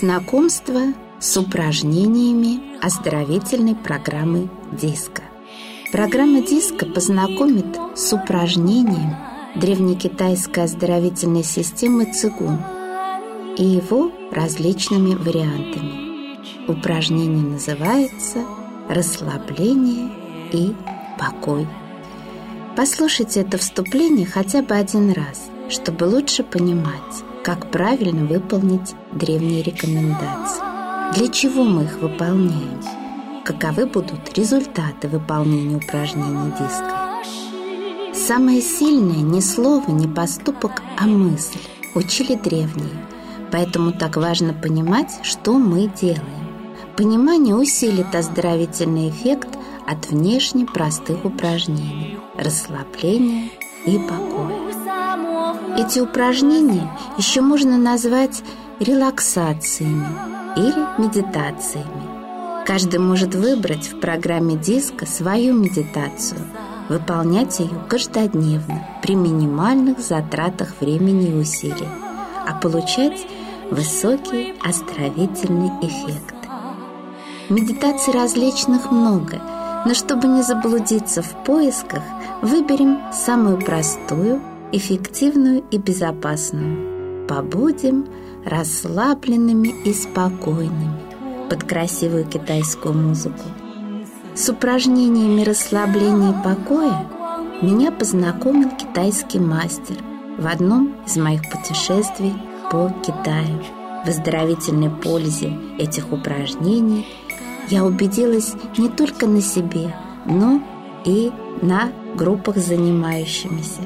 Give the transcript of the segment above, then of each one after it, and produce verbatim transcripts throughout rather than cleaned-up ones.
Знакомство с упражнениями оздоровительной программы ДИСКО. Программа ДИСКО познакомит с упражнением древнекитайской оздоровительной системы цигун и его различными вариантами. Упражнение называется «Расслабление и покой». Послушайте это вступление хотя бы один раз, чтобы лучше понимать, как правильно выполнить древние рекомендации. Для чего мы их выполняем? Каковы будут результаты выполнения упражнений ДИСКО? Самое сильное не слово, не поступок, а мысль, учили древние. Поэтому так важно понимать, что мы делаем. Понимание усилит оздоровительный эффект от внешне простых упражнений, расслабления и покоя. Эти упражнения еще можно назвать релаксациями или медитациями. Каждый может выбрать в программе ДИСКО свою медитацию, выполнять ее каждодневно при минимальных затратах времени и усилий, а получать высокий оздоровительный эффект. Медитаций различных много, но чтобы не заблудиться в поисках, выберем самую простую, эффективную и безопасную. Побудем расслабленными и спокойными под красивую китайскую музыку. С упражнениями расслабления и покоя меня познакомил китайский мастер в одном из моих путешествий по Китаю. В оздоровительной пользе этих упражнений я убедилась не только на себе, но и на группах занимающимися.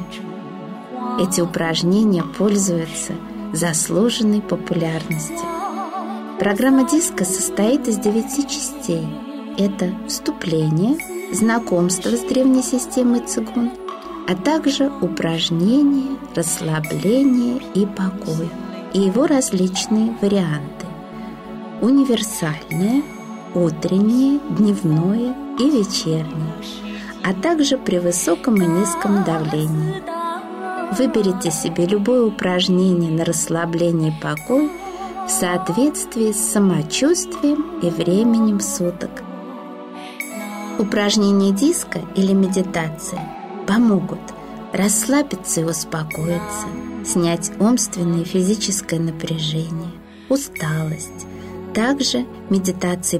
Эти упражнения пользуются заслуженной популярностью. Программа ДИСКО состоит из девяти частей. Это вступление, знакомство с древней системой цигун, а также упражнения, расслабление и покой, и его различные варианты. Универсальное, утреннее, дневное и вечернее, а также при высоком и низком давлении. Выберите себе любое упражнение на расслабление и покой в соответствии с самочувствием и временем суток. Упражнения ДИСКО или медитация помогут расслабиться и успокоиться, снять умственное и физическое напряжение, усталость. Также медитации